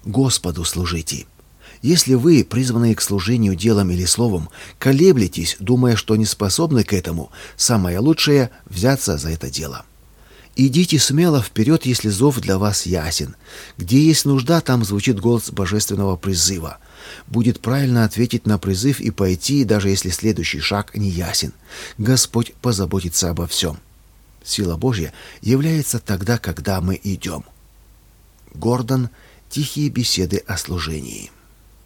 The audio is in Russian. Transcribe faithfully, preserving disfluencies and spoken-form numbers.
Господу служите. Если вы, призванные к служению делом или словом, колеблетесь, думая, что не способны к этому, самое лучшее – взяться за это дело. Идите смело вперед, если зов для вас ясен. Где есть нужда, там звучит голос божественного призыва. Будет правильно ответить на призыв и пойти, даже если следующий шаг не ясен. Господь позаботится обо всем. Сила Божья является тогда, когда мы идем. Гордон. Тихие беседы о служении.